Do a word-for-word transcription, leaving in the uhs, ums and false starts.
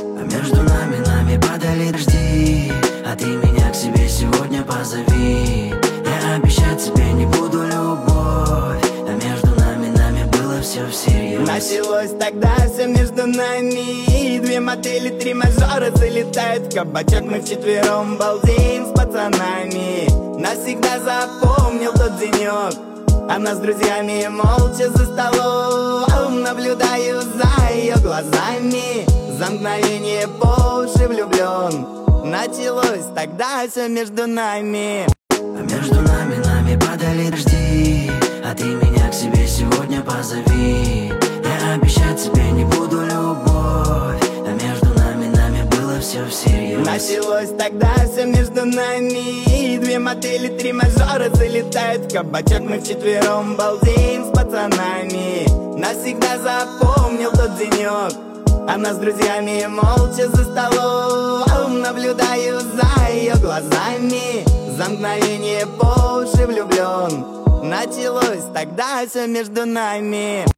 А между нами, нами падали дожди, а ты меня к себе сегодня позови. Я обещать тебе не буду любовь, а между нами, нами было все всерьез. Началось тогда все между нами. Две модели, три мажора залетают в кабачок. Мы вчетвером балдеем с пацанами. Навсегда запомнил тот денек. Она с друзьями молча за столом. Наблюдаю за ее глазами. За мгновение по уши влюблен. Началось тогда все между нами. А между нами, нами падали дожди, а ты меня к себе сегодня позови. Я обещать тебе не буду любовь, а между нами, нами было все всерьез. Началось тогда все между нами. Две модели, три мажора залетают в кабачок. Мы вчетвером балдеем с пацанами. Навсегда запомнил тот денек. Она с друзьями молча за столом. Наблюдаю за ее глазами. За мгновение по уши влюблен. Началось тогда все между нами.